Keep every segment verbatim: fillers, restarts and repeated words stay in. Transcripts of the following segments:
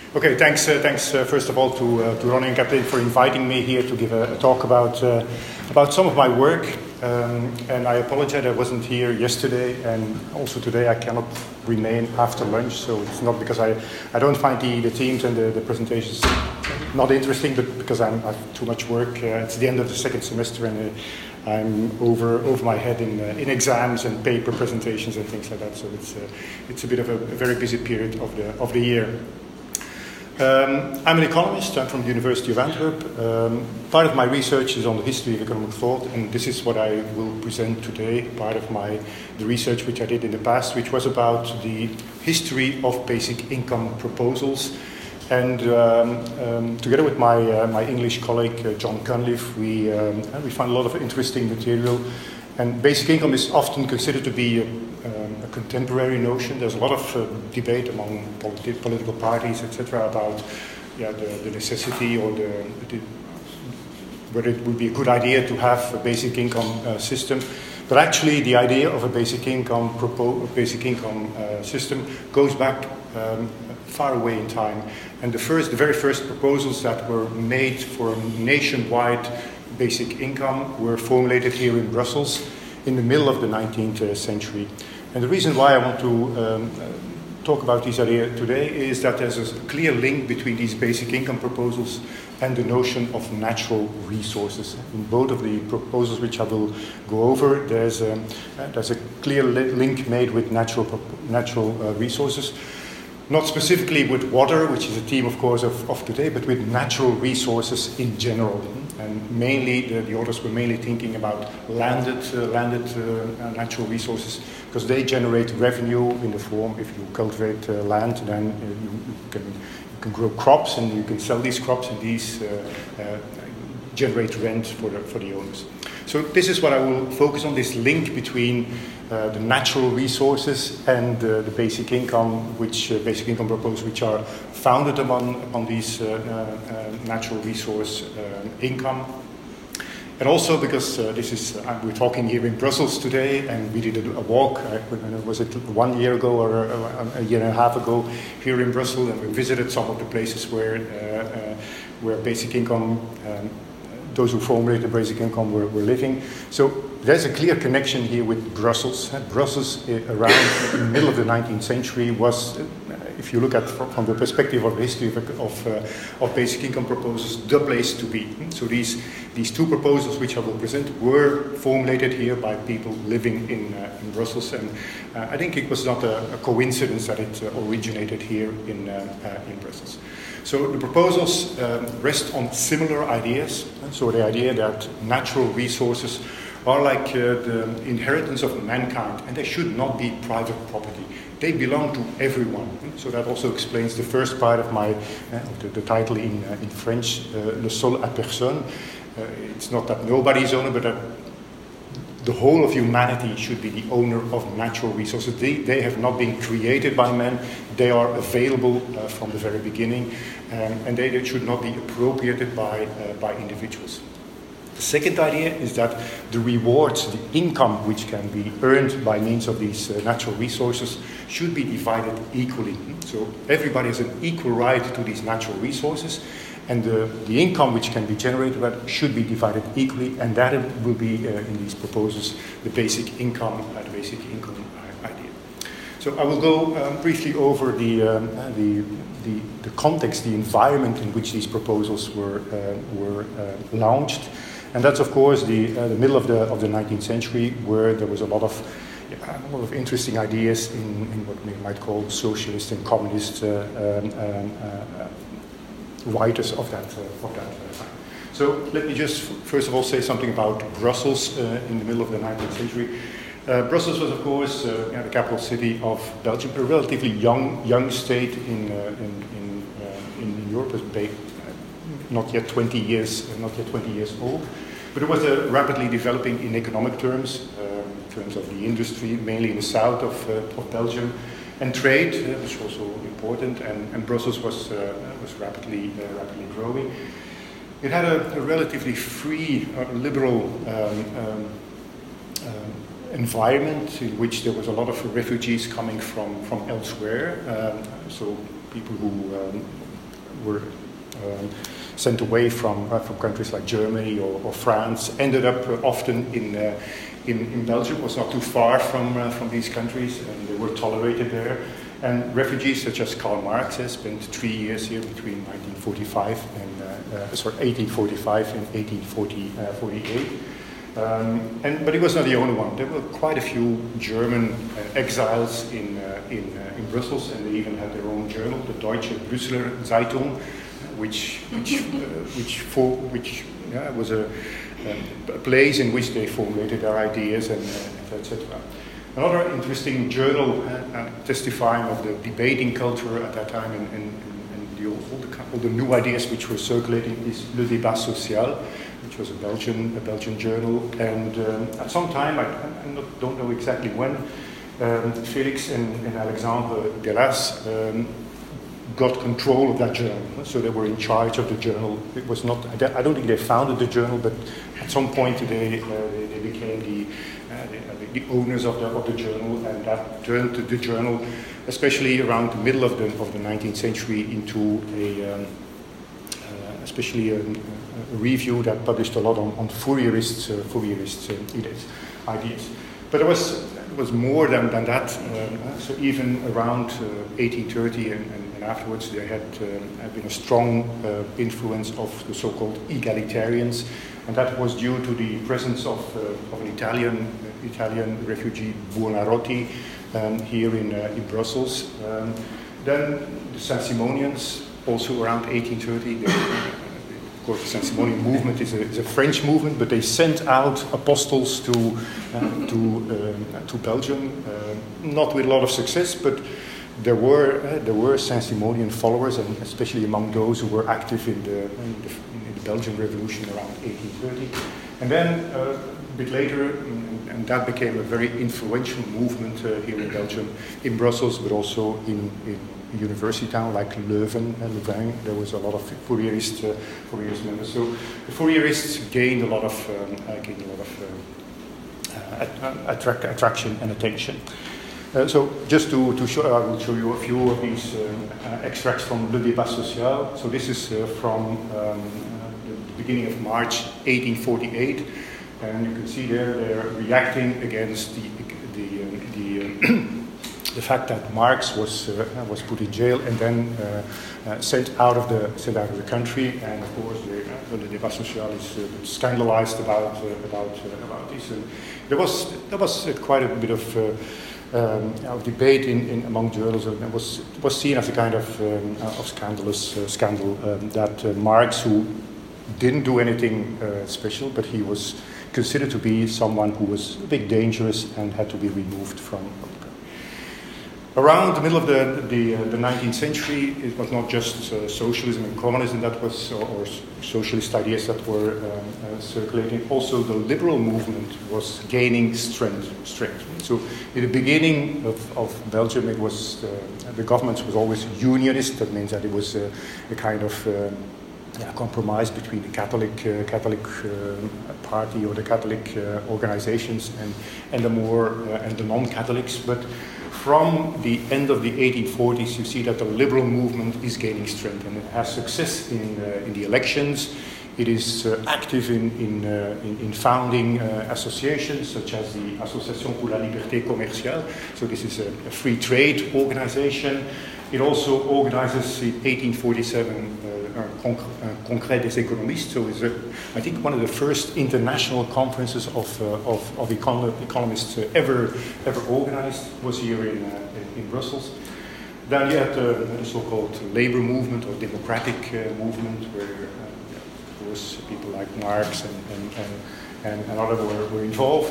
Okay, thanks. Uh, thanks uh, first of all to uh, to Ronnie and Kathleen for inviting me here to give a, a talk about uh, about some of my work. Um, and I apologize I wasn't here yesterday, and also today I cannot remain after lunch. So it's not because I, I don't find the, the themes and the, the presentations not interesting, but because I'm, I have too much work. Uh, it's the end of the second semester, and uh, I'm over over my head in uh, in exams and paper presentations and things like that. So it's uh, it's a bit of a, a very busy period of the of the year. Um, I'm an economist. I'm from the University of Antwerp. Um, part of my research is on the history of economic thought, and this is what I will present today. Part of my the research which I did in the past, which was about the history of basic income proposals. And um, um, together with my uh, my English colleague uh, John Cunliffe, we um, we found a lot of interesting material. And basic income is often considered to be a, um, a contemporary notion. There's a lot of uh, debate among politi- political parties, et cetera, about yeah, the, the necessity or the, the whether it would be a good idea to have a basic income uh, system. But actually, the idea of a basic income propo- basic income uh, system goes back um, far away in time. And the first, the very first proposals that were made for a nationwide basic income were formulated here in Brussels in the middle of the nineteenth century. And the reason why I want to um, talk about this idea today is that there's a clear link between these basic income proposals and the notion of natural resources. In both of the proposals which I will go over, there's a, there's a clear li- link made with natural, natural uh, resources. Not specifically with water, which is a theme, of course, of, of today, but with natural resources in general. And mainly, the, the authors were mainly thinking about landed, uh, landed uh, natural resources, because they generate revenue in the form, if you cultivate uh, land, then uh, you, you, can, you can grow crops, and you can sell these crops, and these uh, uh, generate rent for the, for the owners. So this is what I will focus on, this link between uh, the natural resources and uh, the basic income, which uh, basic income proposals, which are founded upon, upon these uh, uh, natural resource uh, income. And also because uh, this is, uh, we're talking here in Brussels today, and we did a, a walk, uh, was it one year ago or a, a year and a half ago here in Brussels, and we visited some of the places where, uh, uh, where basic income um, those who formulated basic income were, were living. So there's a clear connection here with Brussels. Brussels, uh, around the middle of the nineteenth century, was, uh, if you look at from, from the perspective of the history of, of, uh, of basic income proposals, the place to be. So these these two proposals, which I will present, were formulated here by people living in, uh, in Brussels. And uh, I think it was not a, a coincidence that it uh, originated here in, uh, uh, in Brussels. So the proposals um, rest on similar ideas. So the idea that natural resources are like uh, the inheritance of mankind, and they should not be private property. They belong to everyone. So that also explains the first part of my, uh, the, the title in, uh, in French, uh, Le sol à personne. Uh, it's not that nobody is owner, but that the whole of humanity should be the owner of natural resources. They, they have not been created by man. They are available uh, from the very beginning, um, and they, they should not be appropriated by, uh, by individuals. The second idea is that the rewards, the income which can be earned by means of these uh, natural resources should be divided equally. So everybody has an equal right to these natural resources, and the, the income which can be generated should be divided equally, and that will be uh, in these proposals the basic income, uh, the basic income idea. So I will go um, briefly over the, um, uh, the, the the context, the environment in which these proposals were uh, were uh, launched, and that's of course the uh, the middle of the of the nineteenth century, where there was a lot of yeah, a lot of interesting ideas in, in what we might call socialist and communist uh, um, um, uh, writers of that uh, of that time. So let me just first of all say something about Brussels uh, in the middle of the nineteenth century. Uh, Brussels was, of course, uh, you know, the capital city of Belgium, a relatively young young state in uh, in in, uh, in Europe, uh, not yet twenty years, uh, not yet twenty years old, but it was uh, rapidly developing in economic terms, uh, in terms of the industry, mainly in the south of uh, of Belgium. And trade, uh, which was also important, and, and Brussels was uh, was rapidly uh, rapidly growing. It had a, a relatively free, uh, liberal um, um, uh, environment in which there was a lot of refugees coming from from elsewhere. Um, so people who um, were um, sent away from uh, from countries like Germany or, or France, ended up uh, often in, uh, in in Belgium. It was not too far from uh, from these countries, and they were tolerated there. And refugees such as Karl Marx has spent three years here between nineteen forty-five and uh, uh, sorry eighteen forty-five and eighteen forty-eight. Um, and but he was not the only one. There were quite a few German uh, exiles in uh, in uh, in Brussels, and they even had their own journal, the Deutsche Brüsseler Zeitung, which which uh, which for which yeah, was a, um, a place in which they formulated their ideas and uh, et cetera. Another interesting journal uh, uh, testifying of the debating culture at that time and, and, and the, all, the, all the new ideas which were circulating is Le Débat Social, which was a Belgian a Belgian journal. And um, at some time, I, I not, don't know exactly when, um, Felix and, and Alexandre Gelas um, got control of that journal. So they were in charge of the journal. It was not, I don't think they founded the journal, but at some point they, uh, they, they became the Uh, the, uh, the owners of the, of the journal, and that turned the journal, especially around the middle of the, of the nineteenth century, into a, um, uh, especially a, a review that published a lot on, on Fourierist, uh, Fourierist uh, ideas. But there was, it was more than, than that. Um, so even around uh, eighteen thirty and, and, and afterwards, there had, um, had been a strong uh, influence of the so-called egalitarians. And that was due to the presence of, uh, of an Italian uh, Italian refugee, Buonarroti, um, here in, uh, in Brussels. Um, then the Saint-Simonians, also around eighteen thirty. They, of course, the Saint-Simonian movement is a, is a French movement, but they sent out apostles to uh, to um, to Belgium, uh, not with a lot of success, but there were uh, there were Saint-Simonian followers, and especially among those who were active in the, in the Belgian Revolution around eighteen thirty. And then uh, a bit later, and, and that became a very influential movement uh, here in Belgium, in Brussels, but also in, in university town like Leuven and Louvain. There was a lot of Fourierist, uh, Fourierist members. So the Fourierists gained a lot of um, uh, gained a lot of uh, uh, attract, attraction and attention. Uh, so just to, to show, I will show you a few of these uh, uh, extracts from Le Débat Social. So this is uh, from um, beginning of March eighteen forty-eight, and you can see there they're reacting against the the uh, the, uh, the fact that Marx was uh, was put in jail and then uh, uh, sent out of the sent out of the country, and of course the uh, the Débat Social is uh, scandalized about uh, about uh, about this. And there was there was uh, quite a bit of uh, Um, of debate in, in among journals, and it was it was seen as a kind of um, of scandalous uh, scandal um, that uh, Marx, who didn't do anything uh, special, but he was considered to be someone who was a bit dangerous and had to be removed from. Around the middle of the the, uh, the nineteenth century, it was not just uh, socialism and communism that was, or, or socialist ideas that were um, uh, circulating. Also, the liberal movement was gaining strength. Strength. So, in the beginning of, of Belgium, it was uh, the government was always unionist. That means that it was uh, a kind of uh, yeah, compromise between the Catholic uh, Catholic uh, party or the Catholic uh, organizations and and the more uh, and the non-Catholics, but from the end of the eighteen forties, you see that the liberal movement is gaining strength, and it has success in, uh, in the elections. It is uh, active in, in, uh, in, in founding uh, associations such as the Association pour la Liberté Commerciale. So this is a, a free trade organization. It also organizes in eighteen forty-seven uh, a Congrès des économistes. So it's, a, I think, one of the first international conferences of uh, of, of econ- economists uh, ever ever organized was here in uh, in Brussels. Then you had uh, the so-called labor movement or democratic uh, movement, where uh, of course people like Marx and and and, and, and others were, were involved.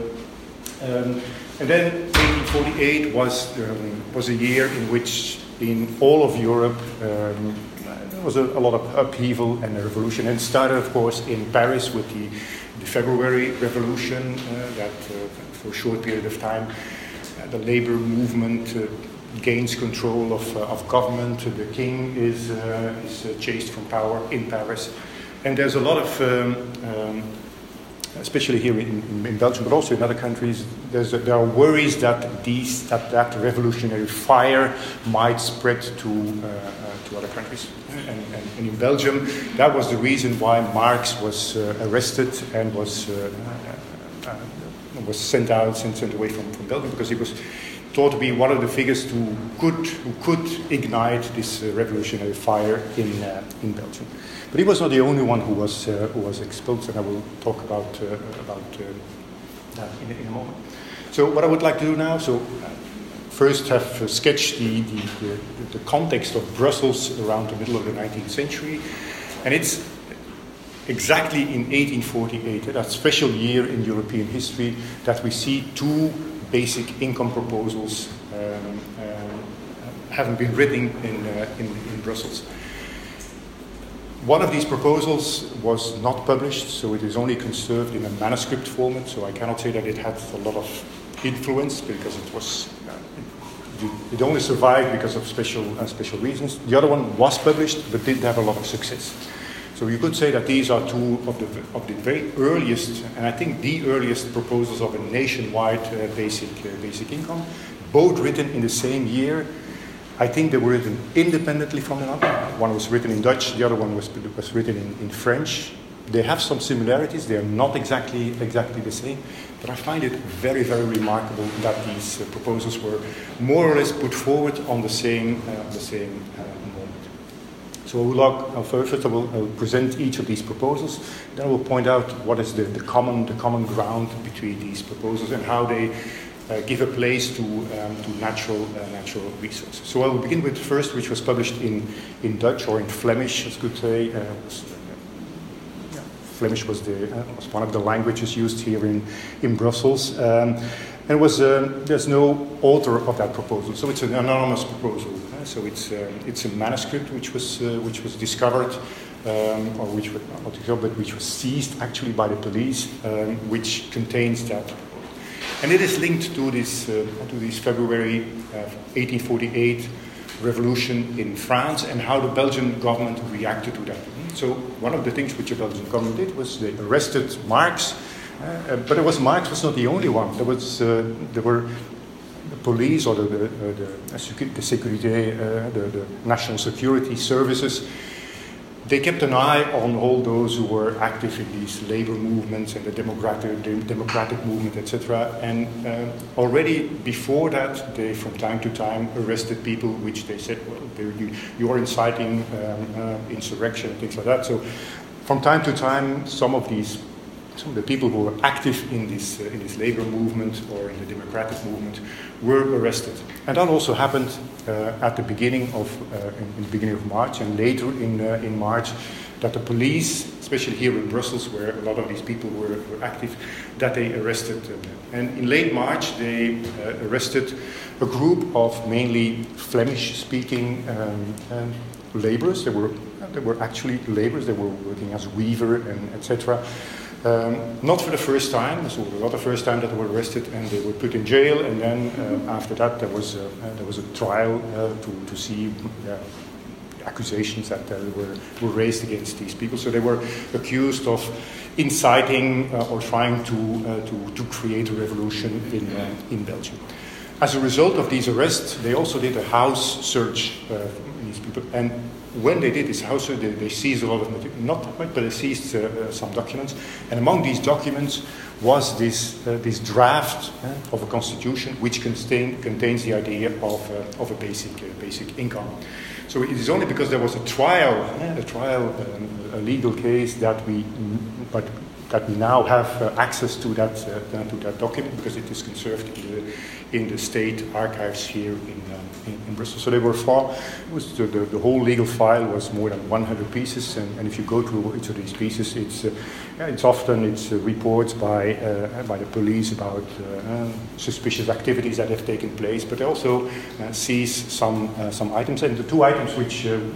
Uh, um, and then eighteen forty-eight was um, was a year in which in all of Europe um, there was a, a lot of upheaval and a revolution. And it started, of course, in Paris with the, the February Revolution, uh, that uh, for a short period of time uh, the labor movement uh, gains control of, uh, of government. The king is, uh, is uh, chased from power in Paris. And there's a lot of um, um, especially here in, in Belgium, but also in other countries, there's a, there are worries that these that, that revolutionary fire might spread to uh, uh, to other countries. And, and, and in Belgium, that was the reason why Marx was uh, arrested and was uh, uh, uh, was sent out, sent, sent away from, from Belgium, because he was thought to be one of the figures who could who could ignite this uh, revolutionary fire in uh, in Belgium. But he was not the only one who was uh, who was exposed, and I will talk about uh, about uh, that in, in a moment. So what I would like to do now, so uh, first have uh, sketched the, the, the, the context of Brussels around the middle of the nineteenth century, and it's exactly in eighteen forty-eight, that special year in European history, that we see two basic income proposals um, um, having been written in, uh, in, in Brussels. One of these proposals was not published, so it is only conserved in a manuscript format, so I cannot say that it had a lot of influence, because it was uh, it, it only survived because of special uh, special reasons. The other one was published, but didn't have a lot of success. So you could say that these are two of the of the very earliest, and I think the earliest proposals of a nationwide uh, basic uh, basic income, both written in the same year. I think they were written independently from one another. One was written in Dutch, the other one was, was written in, in French. They have some similarities. They are not exactly exactly the same, but I find it very, very remarkable that these uh, proposals were more or less put forward on the same uh, the same uh, moment. So I will log, uh, first of all, I will present each of these proposals. Then I will point out what is the, the common the common ground between these proposals and how they Uh, give a place to um, to natural uh, natural resources. So I will begin with the first, which was published in, in Dutch, or in Flemish, as good say. Uh, was, uh, yeah. Flemish was the uh, was one of the languages used here in in Brussels. Um, and was um, there's no author of that proposal, so it's an anonymous proposal. Uh, so it's uh, it's a manuscript which was uh, which was discovered. Um, or which was not discovered, but which was seized actually by the police, um, which contains that. And it is linked to this, uh, to this February uh, eighteen forty-eight revolution in France, and how the Belgian government reacted to that. So one of the things which the Belgian government did was they arrested Marx, uh, but it was Marx was not the only one. There was uh, there were the police, or the the, the, the Sécurité, uh, the, the national security services. They kept an eye on all those who were active in these labor movements and the democratic, the democratic movement, et cetera. And uh, already before that, they from time to time arrested people, which they said, well, you, you are inciting um, uh, insurrection and things like that. So from time to time, some of these, some of the people who were active in this uh, in this labor movement or in the democratic movement were arrested. And that also happened uh, at the beginning of uh, in, in the beginning of March, and later in uh, in March, that the police, especially here in Brussels, where a lot of these people were, were active, that they arrested them. And in late March, they uh, arrested a group of mainly Flemish-speaking um, um, laborers. They were they were actually laborers. They were working as weaver and et cetera. Um, not for the first time, so it was not the first time that they were arrested and they were put in jail, and then uh, after that there was a, uh, there was a trial uh, to, to see uh, accusations that uh, were, were raised against these people. So they were accused of inciting uh, or trying to, uh, to, to create a revolution in, uh, in Belgium. As a result of these arrests, they also did a house search uh, for these people, and when they did this house search, they, they seized a lot of material, not that much, but they seized uh, uh, some documents. And among these documents was this uh, this draft uh, of a constitution which contain, contains the idea of uh, of a basic uh, basic income. So it is only because there was a trial, uh, a trial, um, a legal case that we, but that we now have uh, access to that uh, to that document, because it is conserved in the in the state archives here in. Um, In, in Brussels. So they were far, it was the, the, the whole legal file was more than one hundred pieces, and, and if you go through each of these pieces, it's uh, yeah, it's often it's uh, reports by uh, by the police about uh, uh, suspicious activities that have taken place, but they also uh, seize some uh, some items. And the two items which uh,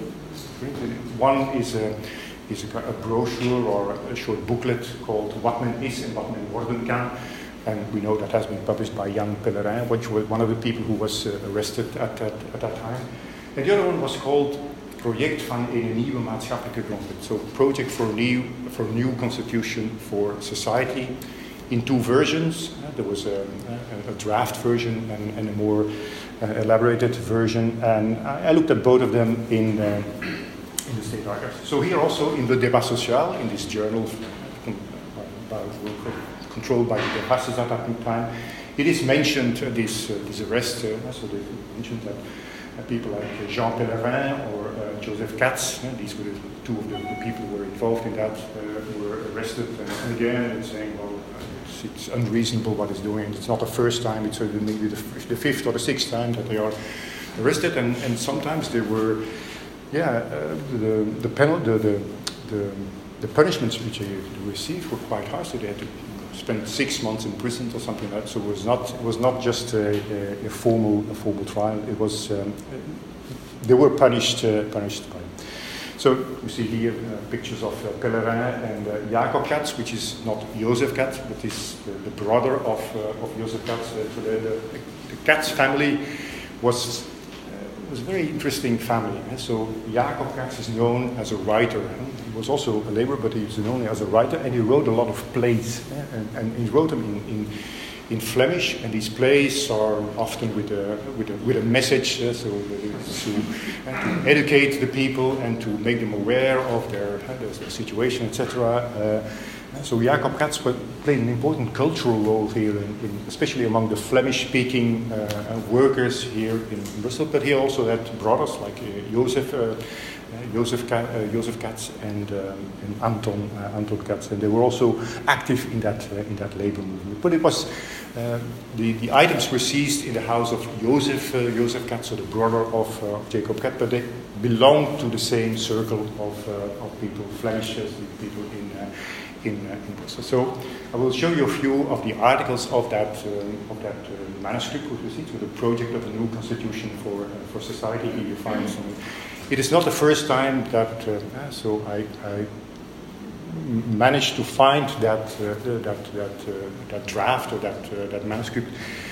one is a is a, a brochure or a short booklet called Wat men is en wat men worden kan. And we know that has been published by Jan Pellerin, which was one of the people who was uh, arrested at that, at that time. And the other one was called Project van een nieuwe maatschappelijke grondwet. So project for a new, for a new constitution for society in two versions. Uh, there was a, a, a draft version and, and a more uh, elaborated version, and I, I looked at both of them in, uh, in the State Archives. So here also in the Débat Social, in this journal uh, by, controlled by the Dépasses at that time, it is mentioned, uh, this, uh, this arrest, uh, so they mentioned that uh, people like Jean Pellerin or uh, Joseph Katz, uh, these were the two of the, the people who were involved in that, uh, were arrested. And, and again, it's saying, well, it's, it's unreasonable what it's doing. It's not the first time, it's maybe the, the fifth or the sixth time that they are arrested. And, and sometimes they were, yeah, uh, the, the, panel, the, the, the, the punishments which they received were quite harsh. So they had to spent six months in prison or something like that. So it was not it was not just a, a, a formal a formal trial. It was um, they were punished uh, punished by. So you see here uh, pictures of uh, Pellerin and uh, Jacob Katz, which is not Joseph Katz, but is the, the brother of uh, of Joseph Katz. Uh, so the, the, the Katz family was. It was a very interesting family. Eh? So Jacob Katz is known as a writer. Eh? He was also a laborer, but he was known as a writer, and he wrote a lot of plays. Eh? And, and he wrote them in, in, in Flemish, and these plays are often with a, with a, with a message, eh? So it's to, eh, to educate the people and to make them aware of their, eh, their situation, et cetera. Uh, So Jacob Katz played an important cultural role here, in, in, especially among the Flemish-speaking uh, workers here in Brussels. But he also had brothers like uh, Joseph, uh, uh, Joseph, Ka- uh, Joseph Katz and, um, and Anton, uh, Anton Katz, and they were also active in that uh, in that labor movement. But it was uh, the the items were seized in the house of Joseph uh, Joseph Katz, so the brother of uh, Jacob Katz, but they belonged to the same circle of uh, of people, Flemish people in. Uh, In, uh, in Brussels. So I will show you a few of the articles of that uh, of that uh, manuscript which you see, so the project of a new constitution for uh, for society. Here you find some. It is not the first time that uh, so I, I managed to find that uh, that that uh, that draft or that uh, that manuscript.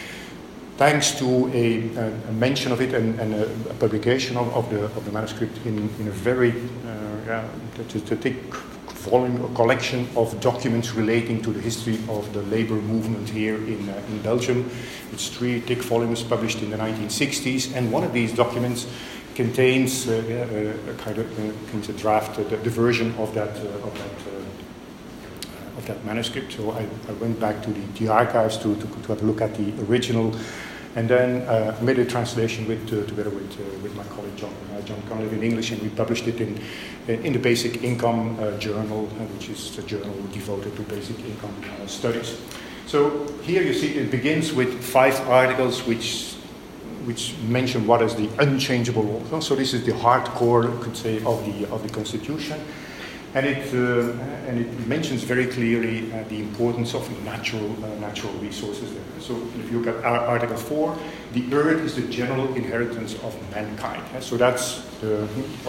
Thanks to a, a mention of it and, and a, a publication of, of the of the manuscript in, in a very uh, yeah, to, to take volume or collection of documents relating to the history of the labor movement here in, uh, in Belgium. It's three thick volumes published in the nineteen sixties, and one of these documents contains uh, uh, a kind of uh, contains a draft, uh, the, the version of that uh, of that uh, of that manuscript. So I, I went back to the, the archives to, to to have a look at the original. And then uh, made a translation with, uh, together with, uh, with my colleague John, uh, John Conley in English, and we published it in, in the Basic Income uh, Journal, uh, which is a journal devoted to basic income uh, studies. So here you see it begins with five articles which, which mention what is the unchangeable law. So this is the hardcore, you could say, of the, of the Constitution. And it, uh, and it mentions very clearly uh, the importance of natural, uh, natural resources there. So if you look at Article four, the earth is the general inheritance of mankind. So that's the, what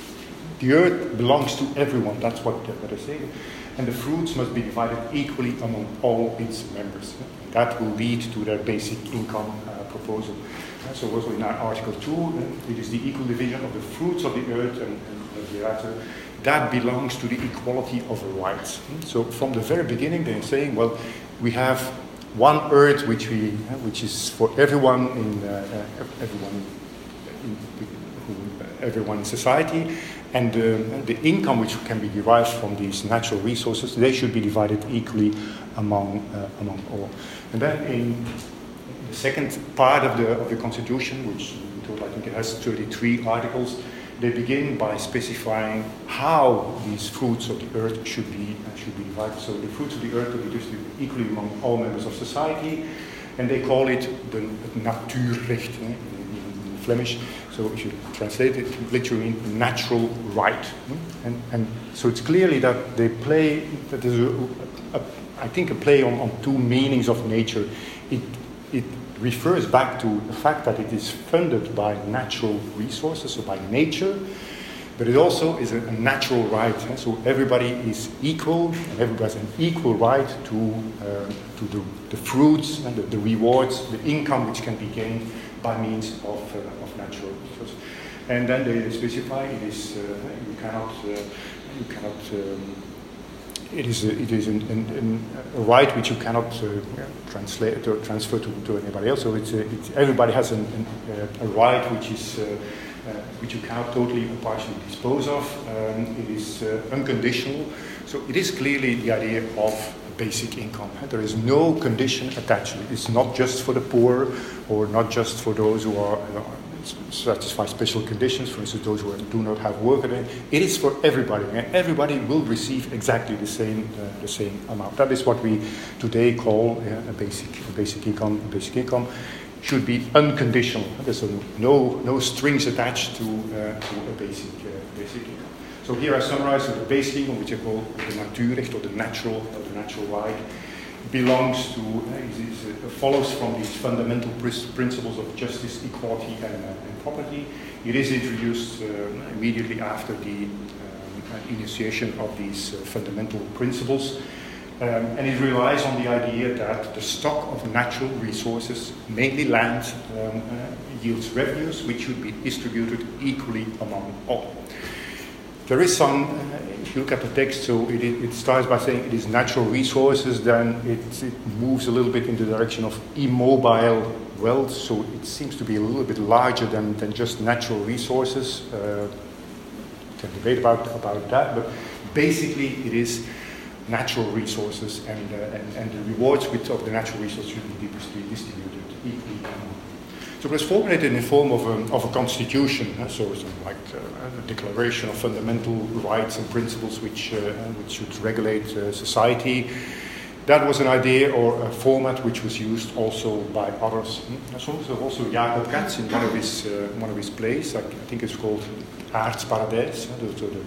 the earth belongs to everyone. That's what, what they say. And the fruits must be divided equally among all its members. That will lead to their basic income uh, proposal. So also in Article two, it is the equal division of the fruits of the earth and, and hereafter. That belongs to the equality of rights. So from the very beginning, they're saying, well, we have one earth which we, which is for everyone in uh, everyone, in, everyone in society, and uh, the income which can be derived from these natural resources, they should be divided equally among uh, among all. And then in the second part of the of the Constitution, which we told, I think it has thirty-three articles. They begin by specifying how these fruits of the earth should be uh, should be divided. So the fruits of the earth will be distributed equally among all members of society, and they call it the natuurrecht in, in, in Flemish. So if you translate it, literally means natural right. And and so it's clearly that they play that there's a, a, I think a play on, on two meanings of nature. It it refers back to the fact that it is funded by natural resources, so by nature, but it also is a, a natural right. Eh? So everybody is equal, and everybody has an equal right to uh, to the, the fruits and the, the rewards, the income which can be gained by means of uh, of natural resources. And then they specify it is uh, you cannot uh, you cannot um, it is a, it is an, an, a right which you cannot uh, translate or transfer to, to anybody else. So it's, a, it's everybody has an, an, a right which is uh, uh, which you cannot totally or partially dispose of. Um, it is uh, unconditional. So it is clearly the idea of basic income. There is no condition attached to it. It's not just for the poor or not just for those who are uh, satisfy special conditions, for instance, those who do not have work. It is for everybody, and everybody will receive exactly the same uh, the same amount. That is what we today call uh, a basic a basic income. A basic income should be unconditional. There's no no strings attached to uh, to a basic uh, basic income. So here I summarize the basic income, which I call the natuurrecht or the natural or the natural right. Belongs to, uh, is, is, uh, follows from these fundamental principles of justice, equality, and, uh, and property. It is introduced uh, immediately after the um, initiation of these uh, fundamental principles, um, and it relies on the idea that the stock of natural resources, mainly land, um, uh, yields revenues which should be distributed equally among all. There is some, uh, if you look at the text, so it, it starts by saying it is natural resources, then it, it moves a little bit in the direction of immobile wealth, so it seems to be a little bit larger than, than just natural resources. Uh, you can debate about, about that, but basically it is natural resources, and, uh, and, and the rewards with, of the natural resources should be distributed equally. So it was formulated in the form of a, of a constitution, uh, so it's like uh, a declaration of fundamental rights and principles which, uh, which should regulate uh, society. That was an idea or a format which was used also by others. So also Jacob Katz in one of his, uh, one of his plays, I think it's called Aardsparadijs, uh, so the,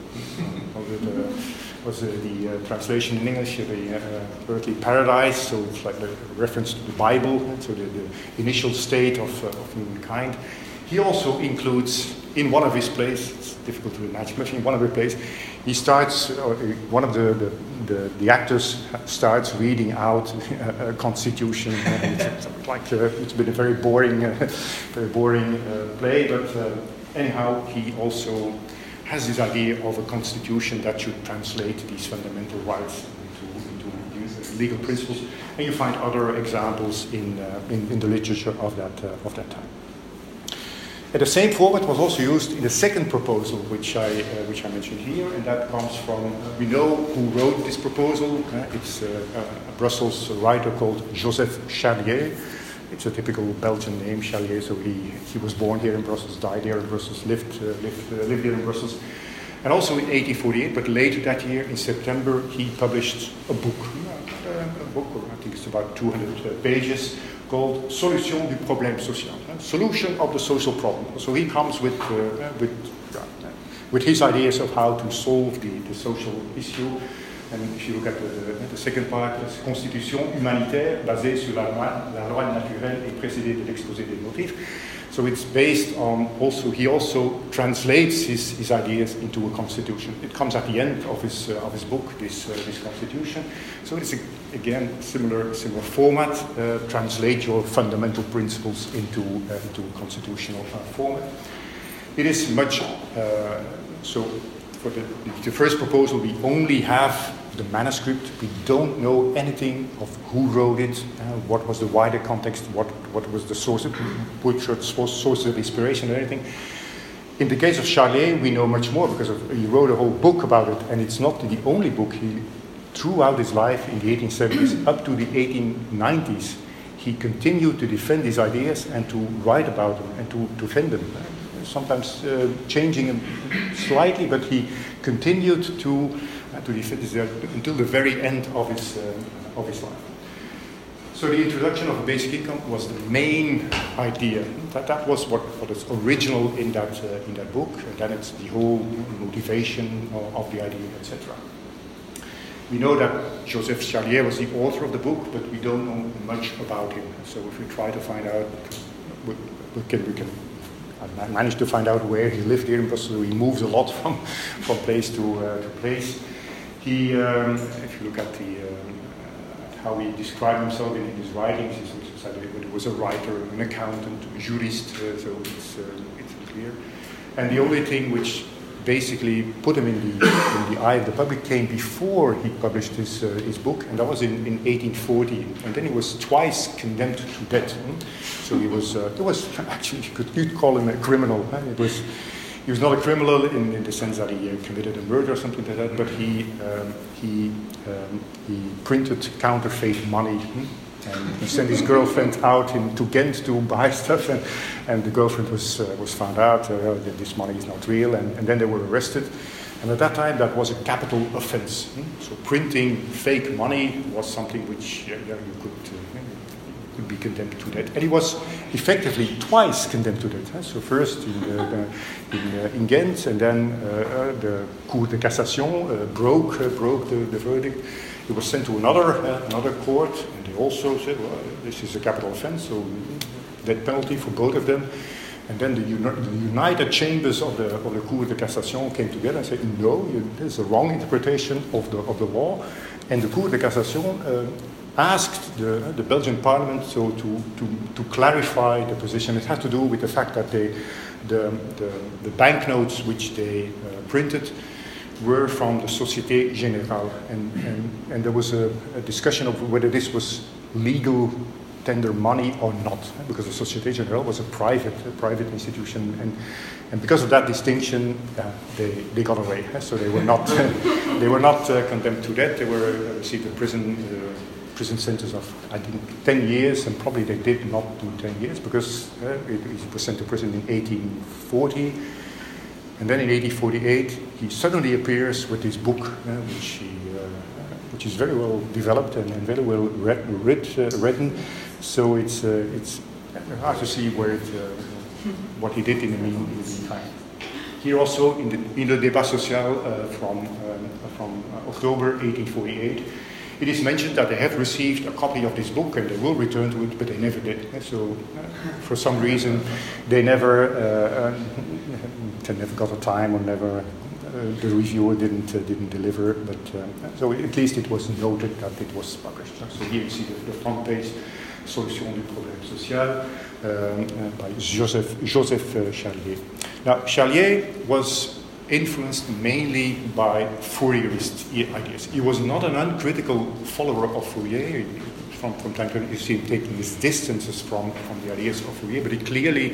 uh, the, was uh, the uh, translation in English, uh, the uh, earthly paradise, so it's like a reference to the Bible, so the, the initial state of, uh, of humankind. He also includes, in one of his plays, it's difficult to imagine, but in one of the plays, he starts, uh, one of the, the, the, the actors starts reading out a, a constitution. And it's, it's like, uh, it's been a very boring, uh, very boring uh, play, but uh, anyhow, he also has this idea of a constitution that should translate these fundamental rights into, into legal principles, and you find other examples in, uh, in, in the literature of that, uh, of that time. And the same format was also used in the second proposal, which I, uh, which I mentioned here, and that comes from, uh, we know who wrote this proposal. Uh, it's uh, a Brussels writer called Joseph Charlier. It's a typical Belgian name, Charlier, so he, he was born here in Brussels, died here in Brussels, lived, uh, lived, uh, lived here in Brussels. And also in eighteen forty-eight, but later that year, in September, he published a book, uh, a book, I think it's about two hundred uh, pages, called Solution du problème social, uh, solution of the social problem. So he comes with, uh, with, uh, with his ideas of how to solve the, the social issue. And if you look at the, the, the second part, it's Constitution humanitaire basée sur la loi, la loi naturelle et précédée de l'exposé des motifs. So it's based on also, he also translates his, his ideas into a constitution. It comes at the end of his, uh, of his book, this, uh, this constitution. So it's, a, again, similar, similar format, uh, translate your fundamental principles into, uh, into a constitutional uh, format. It is much, uh, so for the, the first proposal, we only have the manuscript. We don't know anything of who wrote it, uh, what was the wider context, what, what was the source of, which source of inspiration or anything. In the case of Charlier, we know much more because of, he wrote a whole book about it, and it's not the only book. He, throughout his life in the eighteen seventies up to the eighteen nineties, he continued to defend his ideas and to write about them and to, to defend them. Sometimes uh, changing them slightly, but he continued to uh, to defend this until the very end of his uh, of his life. So the introduction of a basic income was the main idea. That that was what, what is original in that uh, in that book, and then it's the whole motivation of, of the idea, et cetera. We know that Joseph Charlier was the author of the book, but we don't know much about him. So if we try to find out, we, we can we can. I managed to find out where he lived here in Brussels. He moves a lot from, from place to, uh, to place. He, um, if you look at the, um, uh, how he described himself in, in his writings, he said he was a writer, an accountant, a jurist, uh, so it's, uh, it's clear. And the only thing which basically put him in the, in the eye of the public came before he published his, uh, his book, and that was in, in eighteen forty. And then he was twice condemned to death. So he was, uh, it was actually, you could you'd call him a criminal. Huh? It was, he was not a criminal in, in the sense that he uh, committed a murder or something like that, but he, um, he, um, he printed counterfeit money. Hmm? And he sent his girlfriend out in, to Ghent to buy stuff, and, and the girlfriend was uh, was found out uh, that this money is not real, and, and then they were arrested. And at that time, that was a capital offense. Hmm? So printing fake money was something which yeah, yeah, you could uh, you could be condemned to death. And he was effectively twice condemned to death. Huh? So first in, the, the, in, uh, in Ghent, and then uh, uh, the Cour de Cassation uh, broke uh, broke the, the verdict. He was sent to another uh, another court, and they also said, well, this is a capital offense, so death penalty for both of them. And then the, uni- the united chambers of the of the Cour de Cassation came together and said, no, you, this is a wrong interpretation of the of the law. And the Cour de Cassation uh, asked the uh, the Belgian Parliament so to, to to clarify the position. It had to do with the fact that they the the, the banknotes which they uh, printed were from the Société Générale, and, and, and there was a, a discussion of whether this was legal tender money or not, because the Société Générale was a private a private institution, and, and because of that distinction, uh, they, they got away. So they were not they were not uh, condemned to death. They were uh, received a prison uh, prison sentence of I think ten years, and probably they did not do ten years because uh, it, it was sent to prison in eighteen forty. And then in eighteen forty-eight, he suddenly appears with his book, uh, which, he, uh, which is very well developed and, and very well read, read, uh, written. So it's uh, it's hard to see where it, uh, what he did in the, mean, in the meantime. Here also in the in the Débat Social uh, from um, from October eighteen forty-eight, it is mentioned that they have received a copy of this book and they will return to it, but they never did. So uh, for some reason, they never. Uh, uh, They never got a time, or never uh, the reviewer didn't uh, didn't deliver. But um, so at least it was noted that it was published. So here you see the, the front page, Solution du problème social, um, uh, by Joseph Joseph uh, Charlier. Now Charlier was influenced mainly by Fourierist ideas. He was not an uncritical follower of Fourier. From from time to time, you see him taking his distances from from the ideas of Fourier, but he clearly.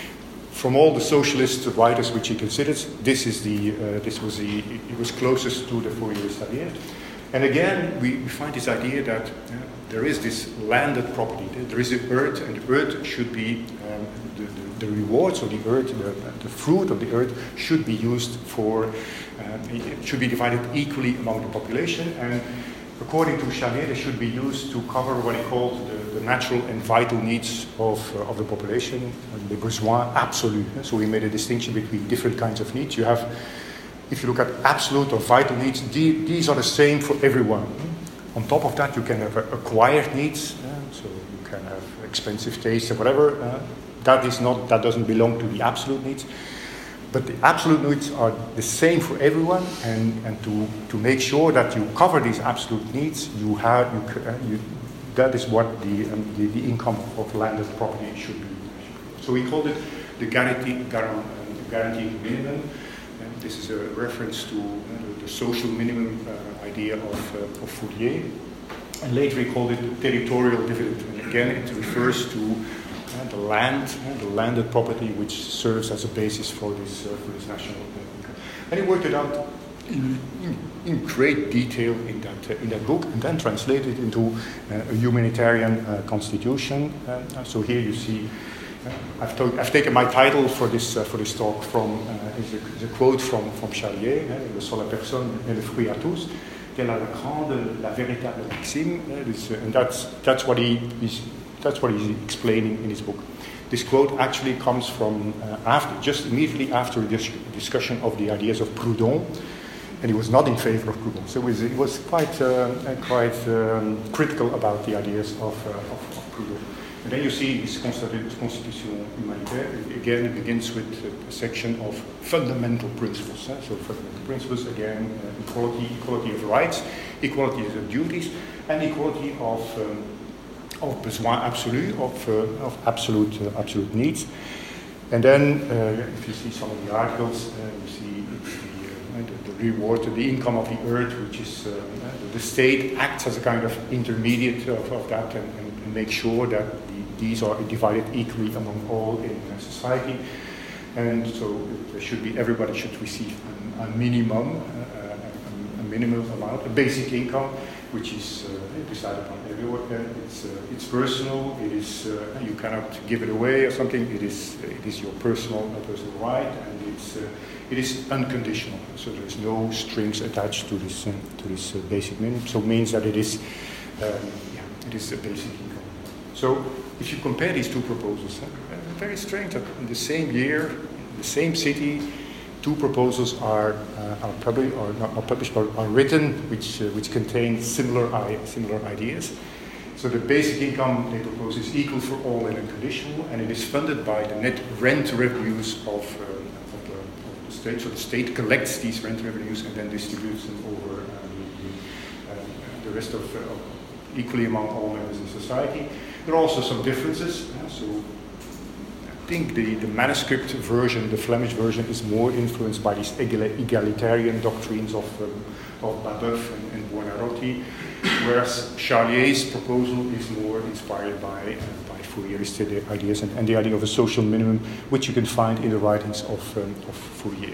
From all the socialist writers which he considered, this is the uh, this was the it was closest to the Fourierist idea. And again, we, we find this idea that uh, there is this landed property. There is the earth, and the earth should be um, the, the, the rewards of the earth, the, the fruit of the earth should be used for uh, it should be divided equally among the population. And according to Charlier, they should be used to cover what he called the, the natural and vital needs of, uh, of the population, les besoins absolus. So he made a distinction between different kinds of needs. You have, if you look at absolute or vital needs, the, these are the same for everyone. On top of that, you can have acquired needs, uh, so you can have expensive tastes or whatever. Uh, that is not, that doesn't belong to the absolute needs. But the absolute needs are the same for everyone, and, and to, to make sure that you cover these absolute needs, you have you, uh, you, that is what the, um, the the income of landed property should be. So we called it the guarantee guarantee, guarantee minimum. And this is a reference to uh, the social minimum uh, idea of, uh, of Fourier. And later we called it the territorial dividend. And again, it refers to Uh, the land, uh, the landed property, which serves as a basis for this uh, for this national income. And he worked it out in, in, in great detail in that uh, in that book, and then translated into uh, a humanitarian uh, constitution. Uh, so here you see, uh, I've, to- I've taken my title for this uh, for this talk from uh, is a, is a quote from from Charlier, uh, le sur la personne et le fruit à tous. Telle la grande, la véritable maxime, uh, this, uh, and that's that's what he is. That's what he's explaining in his book. This quote actually comes from uh, after, just immediately after this discussion of the ideas of Proudhon, and he was not in favor of Proudhon. So he was, he was quite, uh, quite um, critical about the ideas of, uh, of, of Proudhon. And then you see this Constitution Humanitaire. Again, it begins with a section of fundamental principles. Eh? So fundamental principles, again, uh, equality, equality of rights, equality of duties, and equality of um, of besoin absolu, of, uh, of absolute uh, absolute needs. And then, uh, if you see some of the articles, uh, you see reward, the income of the earth, which is uh, the state acts as a kind of intermediate of, of that, and, and make sure that the, these are divided equally among all in society. And so there should be, everybody should receive a, a minimum, uh, a, a minimum amount, a basic income, which is uh, decided on everyone. It's uh, it's personal. It is uh, you cannot give it away or something. It is it is your personal personal right, and it's uh, it is unconditional. So there is no strings attached to this uh, to this uh, basic minimum. So it means that it is um, yeah, it is a basic income. So if you compare these two proposals, uh, very strange that in the same year, in the same city, two proposals are uh, are published or not, not published but are written, which uh, which contain similar I, similar ideas. So the basic income they propose is equal for all and unconditional, and it is funded by the net rent revenues of, uh, of, the, of the state. So the state collects these rent revenues and then distributes them over uh, the, uh, the rest of, uh, equally among all members in society. There are also some differences. Uh, so. I think the, the manuscript version, the Flemish version, is more influenced by these egalitarian doctrines of, um, of Babeuf and, and Buonarroti, whereas Charlier's proposal is more inspired by, uh, by Fourierist ideas and, and the idea of a social minimum, which you can find in the writings of, um, of Fourier.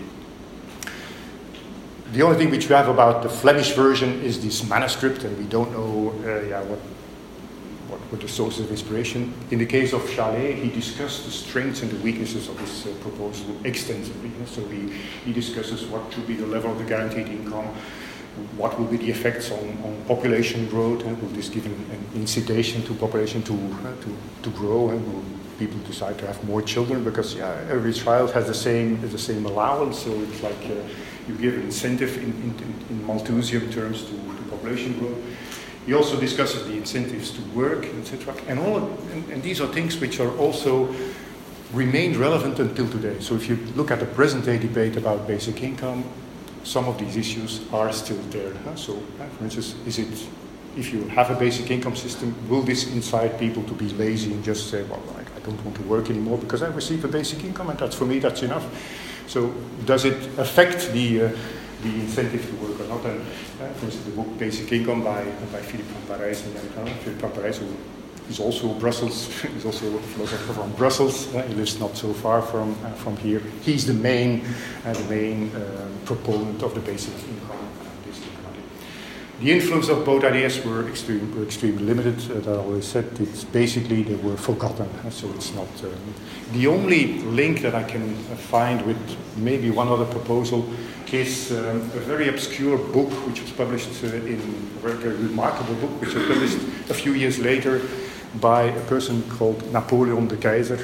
The only thing which we have about the Flemish version is this manuscript, and we don't know uh, yeah, what What were the sources of inspiration. In the case of Charlier, he discussed the strengths and the weaknesses of his uh, proposal extensively. So he, he discusses what should be the level of the guaranteed income, what will be the effects on, on population growth, and will this give an, an incitation to population to, uh, to, to grow, and will people decide to have more children because yeah, every child has the same, has the same allowance, so it's like uh, you give an incentive in, in, in Malthusian terms to, to population growth. He also discusses the incentives to work, et cetera. And all of, and, and these are things which are also remained relevant until today. So if you look at the present-day debate about basic income, some of these issues are still there. Huh? So, uh, for instance, is it if you have a basic income system, will this incite people to be lazy and just say, well, I, I don't want to work anymore because I receive a basic income, and that's for me that's enough. So, does it affect the uh, the incentive to work or not? And uh, for instance, the book Basic Income by by Philippe van Parijs and Jan Philippe van Parijs, who is also Brussels, is also a philosopher from Brussels. Uh, he lives not so far from uh, from here. He's the main uh, the main uh, proponent of the basic income. Uh, this the influence of both ideas were extremely were extremely limited. Uh, that I always said, it's basically they were forgotten. Uh, so it's not um, the only link that I can find with maybe one other proposal is um, a very obscure book which was published uh, in a very, very remarkable book which was published a few years later by a person called Napoleon de Keyser.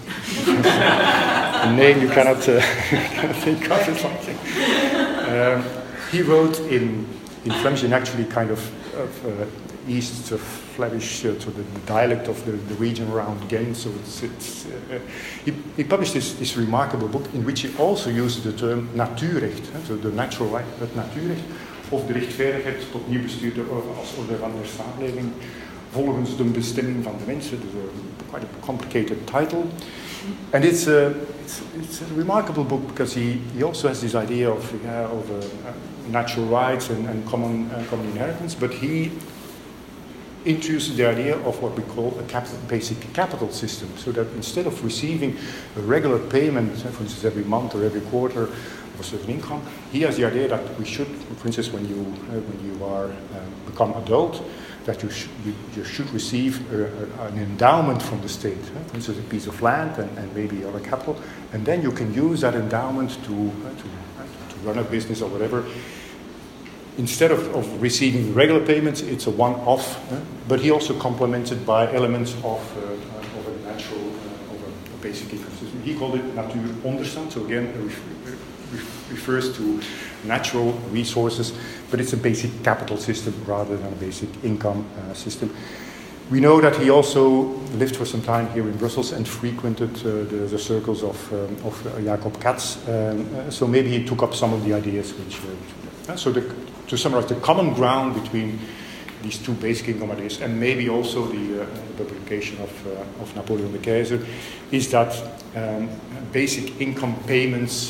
A name you cannot, uh, cannot think of or something. Um, he wrote in, in Flemish, in actually kind of, of uh, East of Flemish, uh, to the, the dialect of the, the region around Ghent. So it's, it's, uh, he, he published this, this remarkable book in which he also used the term natuurrecht, uh, so the natural right, het natuurrecht, of de rechtvaardigheid tot nieuw bestuurde als orde van de samenleving, volgens de bestemming van de mensen. There's a, quite a complicated title. And it's a, it's, it's a remarkable book because he, he also has this idea of, uh, of uh, natural rights and, and common, uh, common inheritance, but he introduces the idea of what we call a capital, basic capital system, so that instead of receiving a regular payment, for instance every month or every quarter of a certain income, he has the idea that we should, for instance when you, uh, when you are um, become adult, that you, sh you, you should receive a, a, an endowment from the state, uh, for instance a piece of land and, and maybe other capital, and then you can use that endowment to, uh, to, uh, to run a business or whatever. Instead of, of receiving regular payments, it's a one-off, uh, but he also complements it by elements of, uh, of a natural, uh, of a, a basic income system. He called it natuuronderstand, so again, it ref ref refers to natural resources, but it's a basic capital system rather than a basic income uh, system. We know that he also lived for some time here in Brussels and frequented uh, the, the circles of, um, of uh, Jacob Katz, um, uh, so maybe he took up some of the ideas which, uh, uh, so the, to summarize, the common ground between these two basic income ideas and maybe also the, uh, the publication of, uh, of Napoleon de Keyser is that um, basic income payments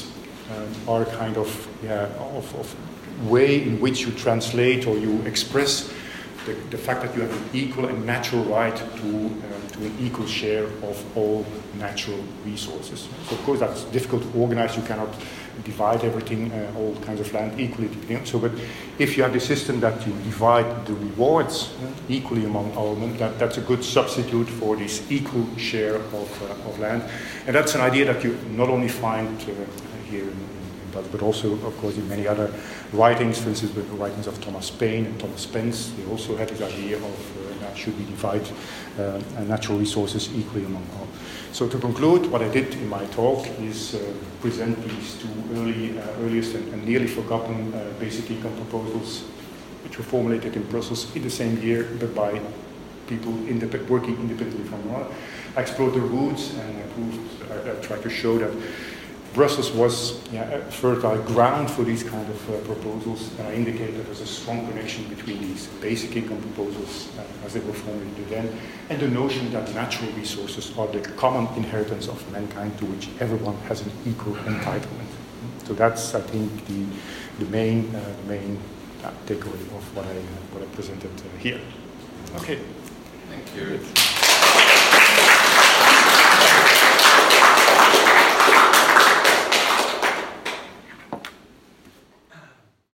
um, are kind of, yeah, of, of way in which you translate or you express the, the fact that you have an equal and natural right to, um, to an equal share of all natural resources. So of course that's difficult to organize. You cannot divide everything, uh, all kinds of land equally. So, but if you have the system that you divide the rewards uh, equally among all men, that, that's a good substitute for this equal share of, uh, of land. And that's an idea that you not only find uh, here in But, but also, of course, in many other writings, for instance, the writings of Thomas Paine and Thomas Spence, they also had this idea of uh, that should we divide uh, natural resources equally among all. So to conclude, what I did in my talk is uh, present these two early, uh, earliest and, and nearly forgotten uh, basic income proposals, which were formulated in Brussels in the same year, but by people indep- working independently from one. I explored the roots, and I proved, I, I tried to show that Brussels was yeah, a fertile ground for these kind of uh, proposals, and I indicated that there's a strong connection between these basic income proposals uh, as they were formulated then, and the notion that natural resources are the common inheritance of mankind to which everyone has an equal entitlement. So that's, I think, the, the main, uh, the main uh, takeaway of what I, uh, what I presented uh, here. Okay. Thank you.